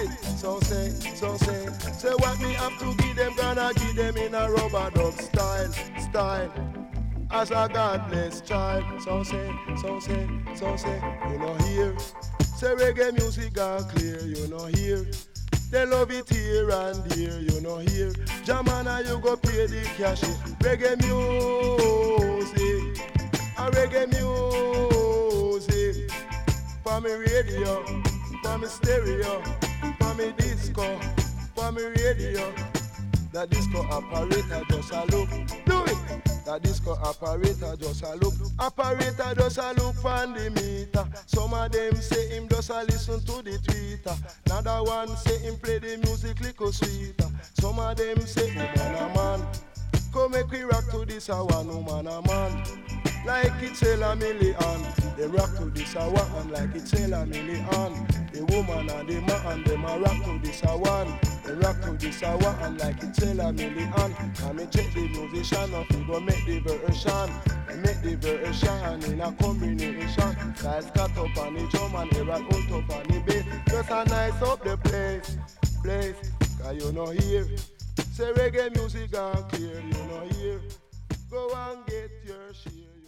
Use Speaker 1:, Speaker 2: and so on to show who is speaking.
Speaker 1: it. So say, say what me have to give them, gonna give them in a rubber dub style, as a godless child. So say, you know hear. Say reggae music gone clear, you know hear. They love it here and there, you know hear. Jamana you go pay the cash. Reggae music, a reggae music. For me radio, for me stereo, for me disco, for me radio. That disco operator just a look, do it. That disco operator just a look, operator just a look on the meter. Some of them say him just a listen to the tweeter. Another one say him play the music little sweeter. Some of them say woman a man, come make we rock to this a one woman a man. Like it's a million, they rock to this a one like it's a million. The woman and the man, them a rock to this a one. They rock to this a one like it's a million. And me check the musician up, we go make the version. Make the version in a combination. Guys cut up on the drum and they rock on top on the bass. Just a nice up the place, cause you know here. Say reggae music gone clear, you know here. Go and get your share.